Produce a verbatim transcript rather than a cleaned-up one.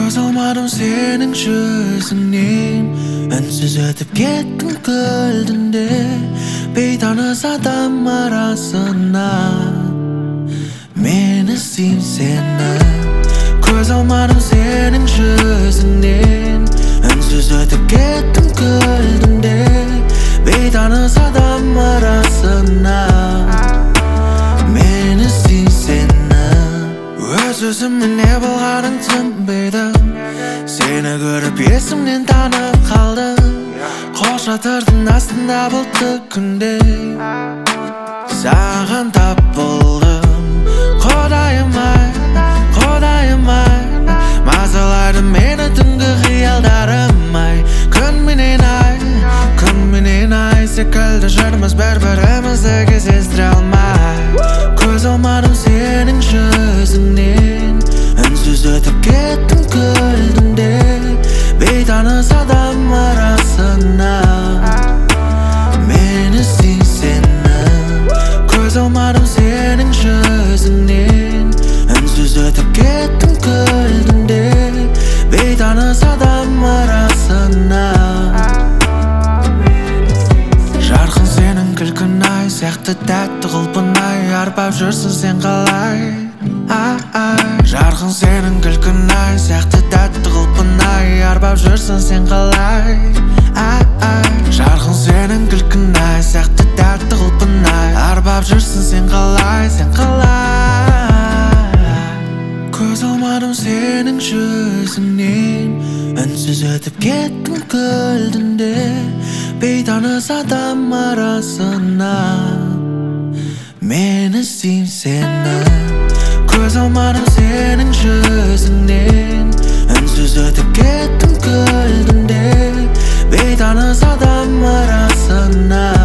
Көз алмадым сенің жүзіңнен, үнсіз өтіп кеттім көлдінде бейтаныс адам арасына. Мен іздеймін сені. Көз алмадым сенің жүзіңнен, үнсіз өтіп кеттім көлдінде бейтаныс адам арасына. Мен іздеймін сені. Өз-өзімнен не болғаның түсінбедім, сені көріп есімнен танып қалдым. Қош жатырдың астында бұлтты күнде саған тап болдым. Құдайым ай, құдайым ай, мазалайды мені түнгі қиялдарым ай. Күн менен ай, күн менен ай секілді жүрміз бір-бірімізді кездестіре алмай. Көз алмадым сенің жүзіңнен, үнсіз өтіп кеттім көлдінде бейтаныс адам арасына. Мен іздеймін сені. Көз алмадым сенің жүзіңнен, үнсіз өтіп кеттім көлдінде бейтаныс адам арасына. Жарқын сенің күлкің ай, сияқты тәтті құлпын ай, арбап жүрсің сен қалай. Ай-ай, жарқын сенің күлкің ай, сияқты тәтті құлпын ай, арбап жүрсің сен қалай. Ай-ай, жарқын сенің күлкің ай, сияқты тәтті құлпын ай, арбап жүрсің сен қалай, сен қалай. Көз алмадым сенің жүзіңнен, үнсіз өтіп кеттім көлдінде бейтаныс адам арасына. Мен іздеймін сені. Көз алмадым сенің жүзіңнен, үнсіз өтіп кеттім көлдінде бейтаныс адам арасына.